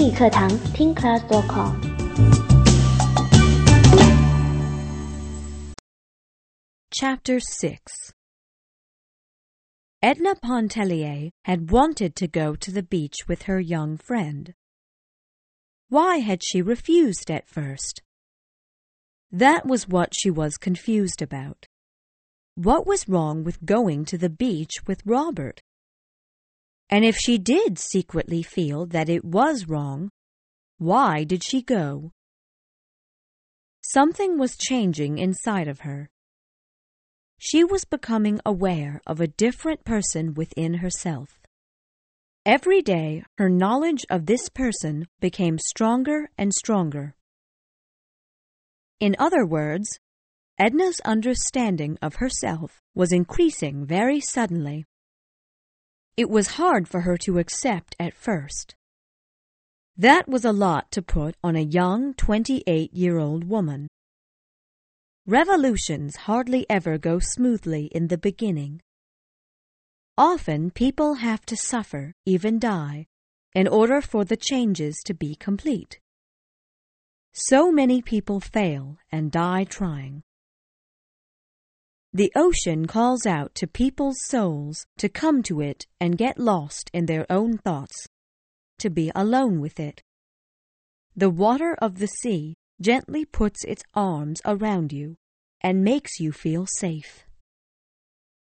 英语课堂听 class.com。 Chapter 6. Edna Pontellier had wanted to go to the beach with her young friend. Why had she refused at first? That was what she was confused about. What was wrong with going to the beach with Robert? And if she did secretly feel that it was wrong, why did she go? Something was changing inside of her. She was becoming aware of a different person within herself. Every day, her knowledge of this person became stronger and stronger. In other words, Edna's understanding of herself was increasing very suddenly. It was hard for her to accept at first. That was a lot to put on a young 28-year-old woman. Revolutions hardly ever go smoothly in the beginning. Often people have to suffer, even die, in order for the changes to be complete. So many people fail and die trying. The ocean calls out to people's souls to come to it and get lost in their own thoughts, to be alone with it. The water of the sea gently puts its arms around you and makes you feel safe.